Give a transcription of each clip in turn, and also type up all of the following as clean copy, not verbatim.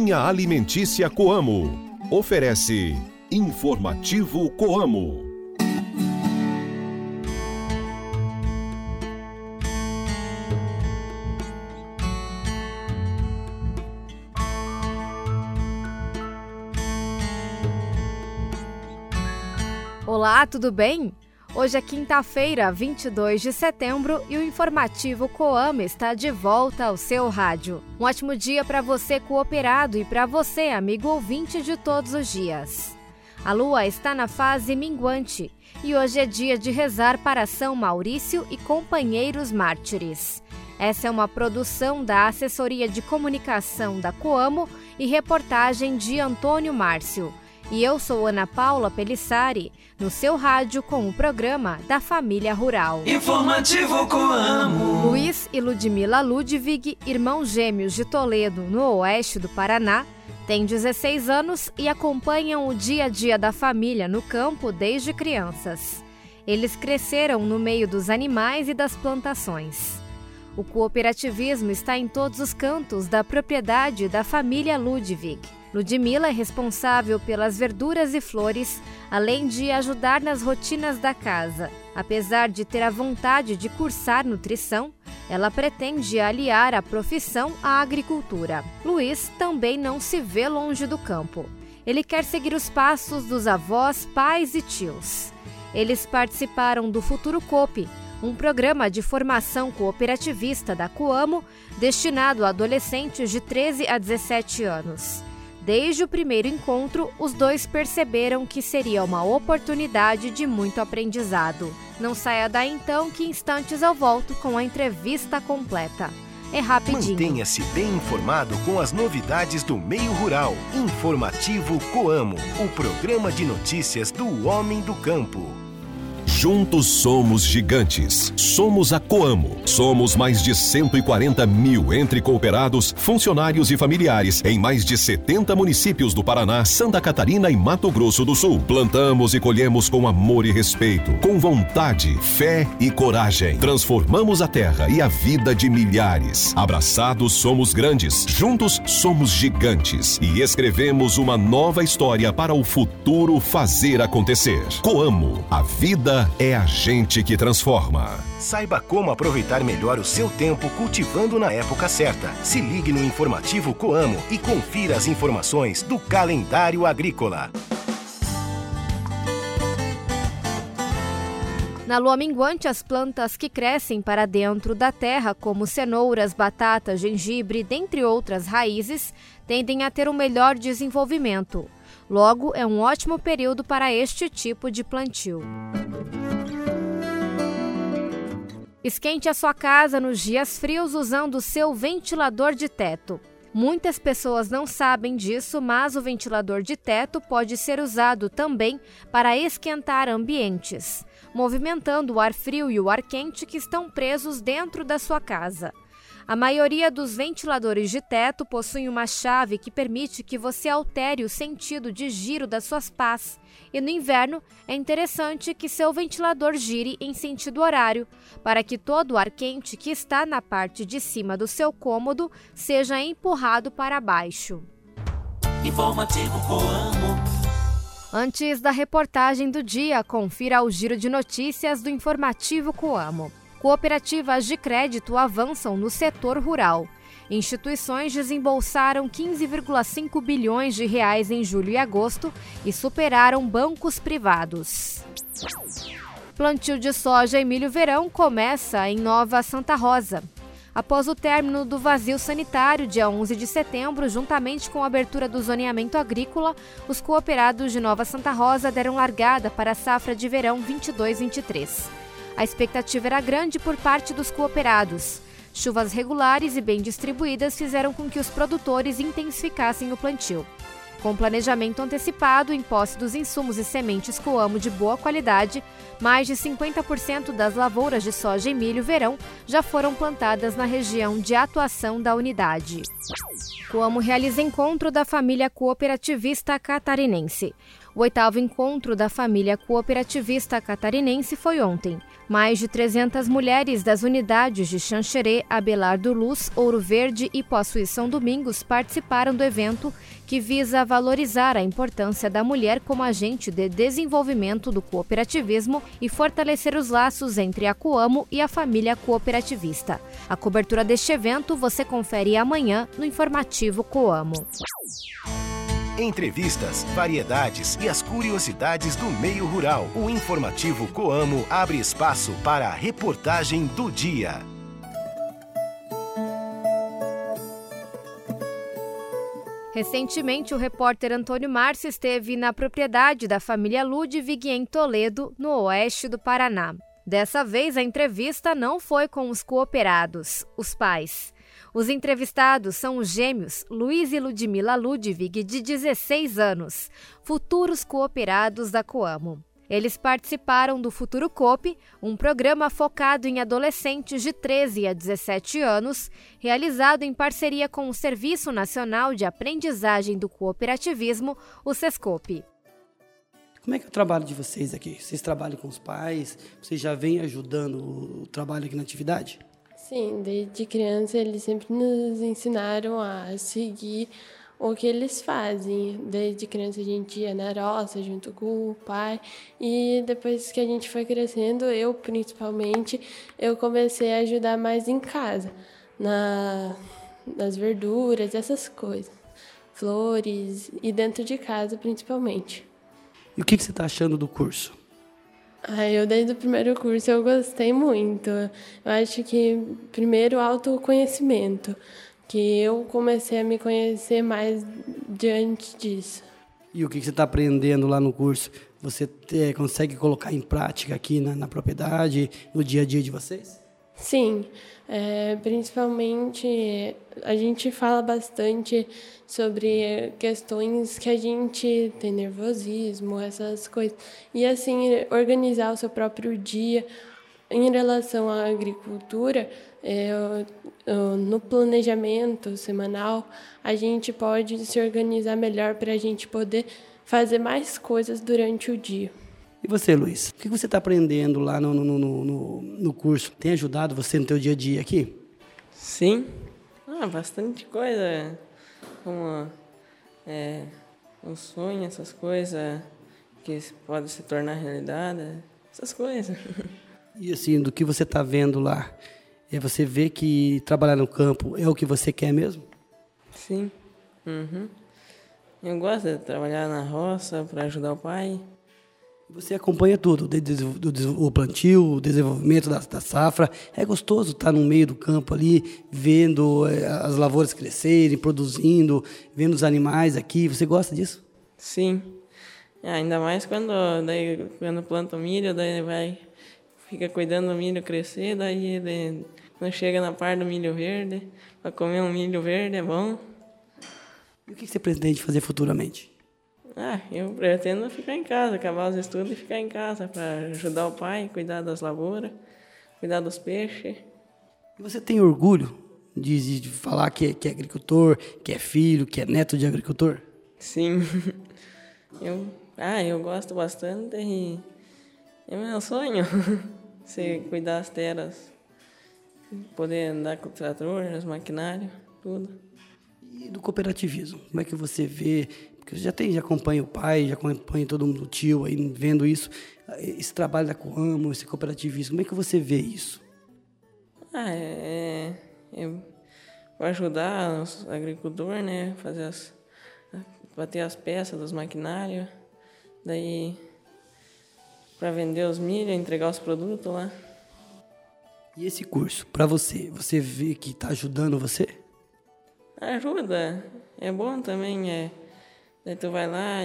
Linha Alimentícia Coamo. Oferece Informativo Coamo. Olá, tudo bem? Hoje é quinta-feira, 22 de setembro e o Informativo Coamo está de volta ao seu rádio. Um ótimo dia para você cooperado e para você, amigo ouvinte de todos os dias. A lua está na fase minguante e hoje é dia de rezar para São Maurício e companheiros mártires. Essa é uma produção da Assessoria de Comunicação da Coamo e reportagem de Antônio Márcio. E eu sou Ana Paula Pelissari, no seu rádio com o programa da Família Rural. Informativo Coamo. Luiz e Ludmila Ludwig, irmãos gêmeos de Toledo, no oeste do Paraná, têm 16 anos e acompanham o dia a dia da família no campo desde crianças. Eles cresceram no meio dos animais e das plantações. O cooperativismo está em todos os cantos da propriedade da família Ludwig. Ludmila é responsável pelas verduras e flores, além de ajudar nas rotinas da casa. Apesar de ter a vontade de cursar nutrição, ela pretende aliar a profissão à agricultura. Luiz também não se vê longe do campo. Ele quer seguir os passos dos avós, pais e tios. Eles participaram do Futuro Coop, um programa de formação cooperativista da Coamo destinado a adolescentes de 13 a 17 anos. Desde o primeiro encontro, os dois perceberam que seria uma oportunidade de muito aprendizado. Não saia daí então que em instantes eu volto com a entrevista completa. É rapidinho. Mantenha-se bem informado com as novidades do meio rural. Informativo Coamo, o programa de notícias do homem do campo. Juntos somos gigantes. Somos a Coamo. Somos mais de 140 mil entre cooperados, funcionários e familiares em mais de 70 municípios do Paraná, Santa Catarina e Mato Grosso do Sul. Plantamos e colhemos com amor e respeito, com vontade, fé e coragem. Transformamos a terra e a vida de milhares. Abraçados somos grandes. Juntos somos gigantes. E escrevemos uma nova história para o futuro fazer acontecer. Coamo. A vida é a gente que transforma. Saiba como aproveitar melhor o seu tempo cultivando na época certa. Se ligue no Informativo Coamo e confira as informações do calendário agrícola. Na lua minguante, as plantas que crescem para dentro da terra, como cenouras, batatas, gengibre, dentre outras raízes, tendem a ter um melhor desenvolvimento. Logo, é um ótimo período para este tipo de plantio. Esquente a sua casa nos dias frios usando o seu ventilador de teto. Muitas pessoas não sabem disso, mas o ventilador de teto pode ser usado também para esquentar ambientes, movimentando o ar frio e o ar quente que estão presos dentro da sua casa. A maioria dos ventiladores de teto possuem uma chave que permite que você altere o sentido de giro das suas pás. E no inverno, é interessante que seu ventilador gire em sentido horário, para que todo o ar quente que está na parte de cima do seu cômodo seja empurrado para baixo. Informativo Coamo. Antes da reportagem do dia, confira o giro de notícias do Informativo Coamo. Cooperativas de crédito avançam no setor rural. Instituições desembolsaram 15,5 bilhões de reais em julho e agosto e superaram bancos privados. Plantio de soja e milho-verão começa em Nova Santa Rosa. Após o término do vazio sanitário, dia 11 de setembro, juntamente com a abertura do zoneamento agrícola, os cooperados de Nova Santa Rosa deram largada para a safra de verão 22-23. A expectativa era grande por parte dos cooperados. Chuvas regulares e bem distribuídas fizeram com que os produtores intensificassem o plantio. Com planejamento antecipado em posse dos insumos e sementes Coamo de boa qualidade, mais de 50% das lavouras de soja e milho verão já foram plantadas na região de atuação da unidade. Coamo realiza encontro da família cooperativista catarinense. O 8º encontro da família cooperativista catarinense foi ontem. Mais de 300 mulheres das unidades de Xanxerê, Abelardo Luz, Ouro Verde e Poços São Domingos participaram do evento que visa valorizar a importância da mulher como agente de desenvolvimento do cooperativismo e fortalecer os laços entre a Coamo e a família cooperativista. A cobertura deste evento você confere amanhã no Informativo Coamo. Entrevistas, variedades e as curiosidades do meio rural. O Informativo Coamo abre espaço para a reportagem do dia. Recentemente, o repórter Antônio Márcio esteve na propriedade da família Ludwig em Toledo, no oeste do Paraná. Dessa vez, a entrevista não foi com os cooperados, os pais. Os entrevistados são os gêmeos Luiz e Ludmila Ludwig, de 16 anos, futuros cooperados da Coamo. Eles participaram do Futuro Coop, um programa focado em adolescentes de 13 a 17 anos, realizado em parceria com o Serviço Nacional de Aprendizagem do Cooperativismo, o SESCOP. Como é que é o trabalho de vocês aqui? Vocês trabalham com os pais? Vocês já vêm ajudando o trabalho aqui na atividade? Sim, desde criança eles sempre nos ensinaram a seguir o que eles fazem. Desde criança a gente ia na roça junto com o pai e depois que a gente foi crescendo, eu principalmente, eu comecei a ajudar mais em casa, nas verduras, essas coisas, flores e dentro de casa principalmente. E o que você está achando do curso? Eu desde o primeiro curso eu gostei muito. Eu acho que primeiro autoconhecimento, que eu comecei a me conhecer mais diante disso. E o que você está aprendendo lá no curso? Você consegue colocar em prática aqui na propriedade, no dia a dia de vocês? Sim, principalmente a gente fala bastante sobre questões que a gente tem nervosismo, essas coisas. E assim, organizar o seu próprio dia. Em relação à agricultura, no planejamento semanal, a gente pode se organizar melhor para a gente poder fazer mais coisas durante o dia. E você, Luiz? O que você está aprendendo lá no curso? Tem ajudado você no teu dia a dia aqui? Sim, bastante coisa, como um sonho, essas coisas que podem se tornar realidade, essas coisas. E assim, do que você está vendo lá, você vê que trabalhar no campo é o que você quer mesmo? Sim. Uhum. Eu gosto de trabalhar na roça para ajudar o pai. Você acompanha tudo, o plantio, o desenvolvimento da safra. É gostoso estar no meio do campo ali, vendo as lavouras crescerem, produzindo, vendo os animais aqui. Você gosta disso? Sim. Ainda mais quando planta o milho, fica cuidando do milho crescer, quando chega na parte do milho verde, para comer um milho verde é bom. E o que você pretende fazer futuramente? Eu pretendo ficar em casa, acabar os estudos e ficar em casa para ajudar o pai, cuidar das lavouras, cuidar dos peixes. E você tem orgulho de falar que é agricultor, que é filho, que é neto de agricultor? Sim. Eu gosto bastante e é meu sonho você cuidar das terras, poder andar com o trator, os maquinários, tudo. E do cooperativismo, como é que você vê? Porque você já acompanha o pai, já acompanha todo mundo, o tio, aí vendo isso, esse trabalho da Coamo, esse cooperativismo, como é que você vê isso? Para ajudar os agricultores, né, bater as peças dos maquinários, daí para vender os milho, entregar os produtos lá. E esse curso, para você vê que está ajudando você? Ajuda, é bom também, daí tu vai lá,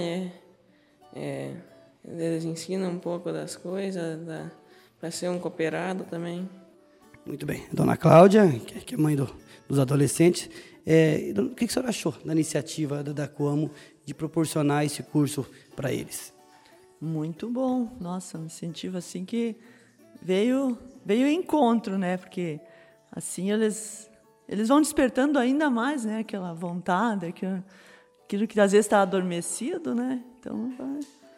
eles ensinam um pouco das coisas, para ser um cooperado também. Muito bem. Dona Cláudia, que é mãe dos adolescentes, o que a senhora achou da iniciativa da Coamo de proporcionar esse curso para eles? Muito bom. Nossa, um incentivo assim que veio em encontro, né? Porque assim eles vão despertando ainda mais, né? Aquela vontade, aquilo que às vezes está adormecido, né? Então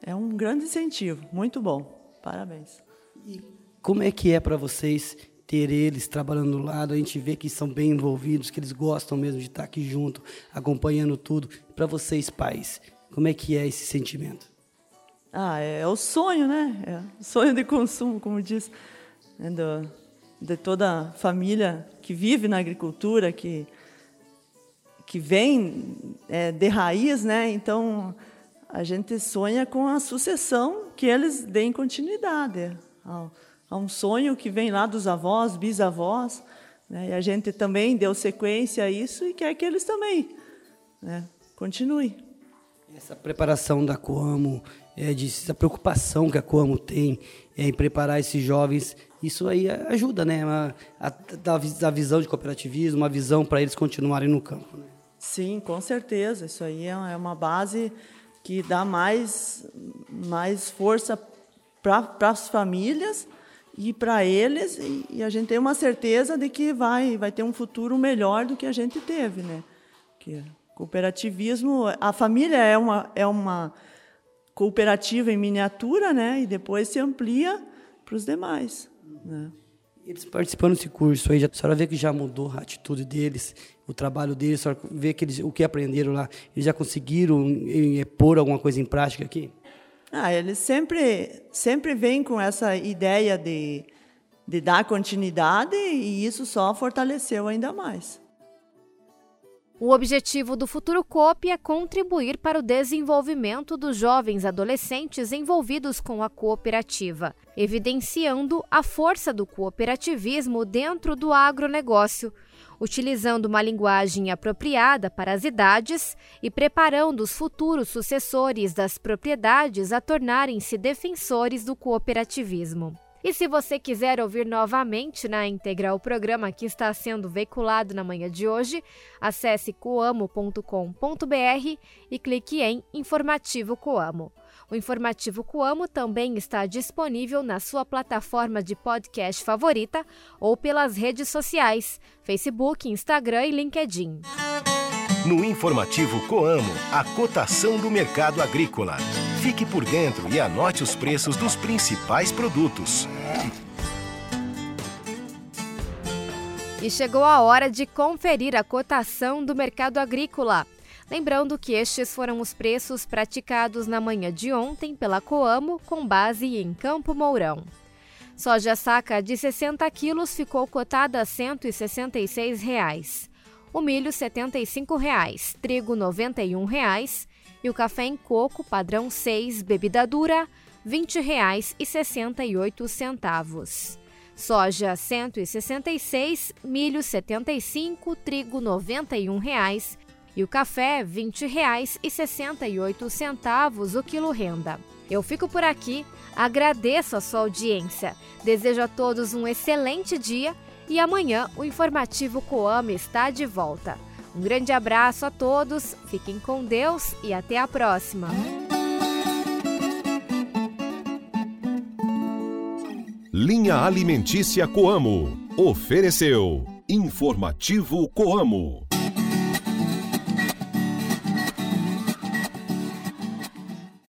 é um grande incentivo, muito bom. Parabéns. E como é que é para vocês ter eles trabalhando do lado? A gente vê que são bem envolvidos, que eles gostam mesmo de estar aqui junto, acompanhando tudo. Para vocês, pais, como é que é esse sentimento? É o sonho, né? É o sonho de consumo, como diz, né? De toda a família que vive na agricultura, que vem de raiz, né? Então, a gente sonha com a sucessão, que eles deem continuidade a um sonho que vem lá dos avós, bisavós, né? E a gente também deu sequência a isso e quer que eles também, né, continuem. Essa preparação da Coamo, essa preocupação que a Coamo tem em preparar esses jovens, isso aí ajuda, né? A visão de cooperativismo, uma visão para eles continuarem no campo, né? Sim, com certeza. Isso aí é uma base que dá mais força para as famílias e para eles, e a gente tem uma certeza de que vai ter um futuro melhor do que a gente teve, né? Que cooperativismo, a família é uma cooperativa em miniatura, né? E depois se amplia para os demais, né? Eles participando desse curso aí, a senhora vê que já mudou a atitude deles, o trabalho deles, a senhora vê que o que aprenderam lá, eles já conseguiram pôr alguma coisa em prática aqui? Eles sempre vêm com essa ideia de dar continuidade, e isso só fortaleceu ainda mais. O objetivo do Futuro Coop é contribuir para o desenvolvimento dos jovens adolescentes envolvidos com a cooperativa, evidenciando a força do cooperativismo dentro do agronegócio, utilizando uma linguagem apropriada para as idades e preparando os futuros sucessores das propriedades a tornarem-se defensores do cooperativismo. E se você quiser ouvir novamente na íntegra o programa que está sendo veiculado na manhã de hoje, acesse coamo.com.br e clique em Informativo Coamo. O Informativo Coamo também está disponível na sua plataforma de podcast favorita ou pelas redes sociais, Facebook, Instagram e LinkedIn. No Informativo Coamo, a cotação do mercado agrícola. Fique por dentro e anote os preços dos principais produtos. E chegou a hora de conferir a cotação do mercado agrícola. Lembrando que estes foram os preços praticados na manhã de ontem pela Coamo, com base em Campo Mourão. Soja saca de 60 quilos ficou cotada a R$ 166,00. O milho R$ 75,00, trigo R$ 91,00 e o café em coco padrão 6, bebida dura, R$ 20,68. Soja R$ 166, milho R$ 75, trigo R$ 91,00 e o café R$ 20,68 o quilo renda. Eu fico por aqui, agradeço a sua audiência, desejo a todos um excelente dia e amanhã o Informativo Coamo está de volta. Um grande abraço a todos, fiquem com Deus e até a próxima. Linha Alimentícia Coamo. Ofereceu Informativo Coamo.